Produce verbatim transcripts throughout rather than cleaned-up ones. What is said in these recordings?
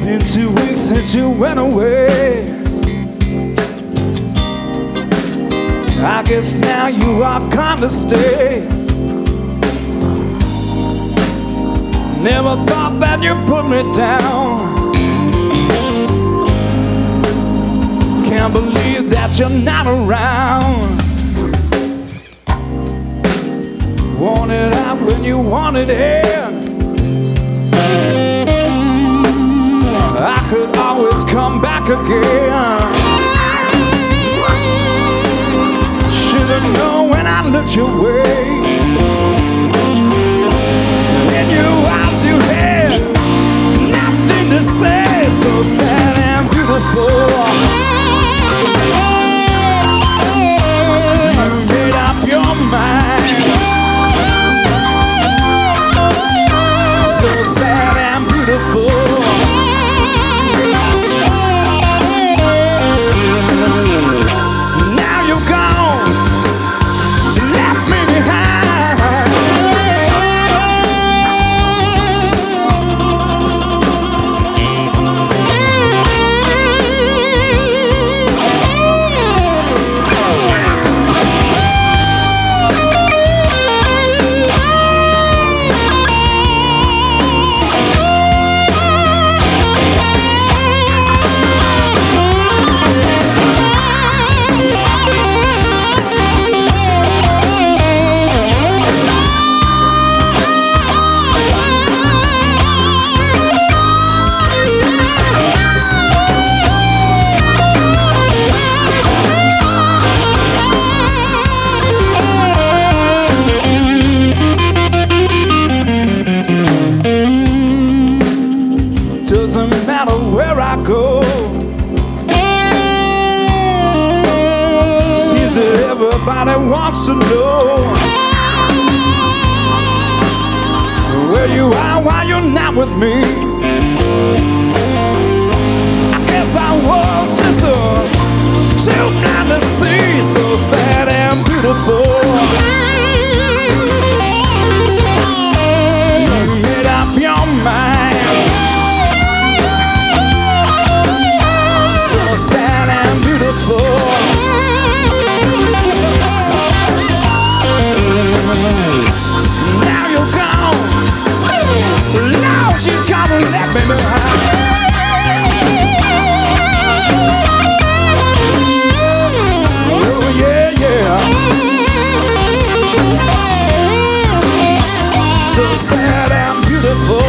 Been two weeks since you went away. I guess now you are gonna stay. Never thought that you'd put me down. Can't believe that you're not around. Want it out when you want it in. I could always come back again. Should've known when I looked your way. In your eyes you had nothing to say. So sad and beautiful. You made up your mind. So sad and beautiful. Now you're gone, left me behind. Doesn't matter where I go. Seems that everybody wants to know where you are while you're not with me. I guess I was just a too blind to see. So sad and beautiful. You made up your mind. Sad and beautiful. Now you're gone. Now she's gonna let me behind. Oh yeah, yeah. So sad and beautiful.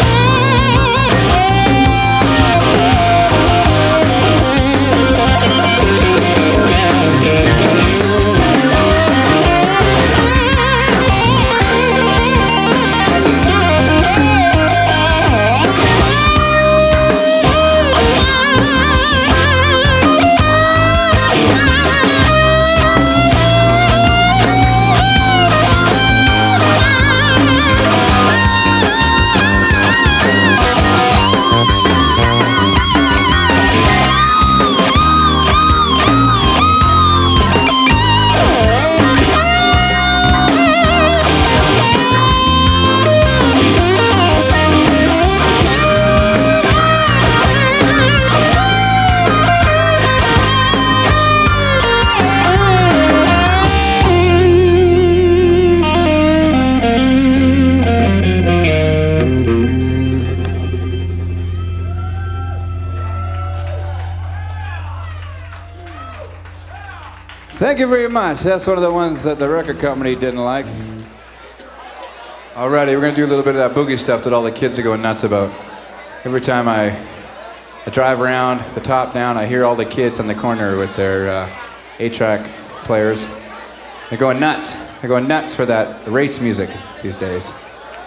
Thank you very much. That's one of the ones that the record company didn't like. Alrighty, we're gonna do a little bit of that boogie stuff that all the kids are going nuts about. Every time I, I drive around, the top down, I hear all the kids on the corner with their uh, eight-track players. They're going nuts. They're going nuts for that race music these days.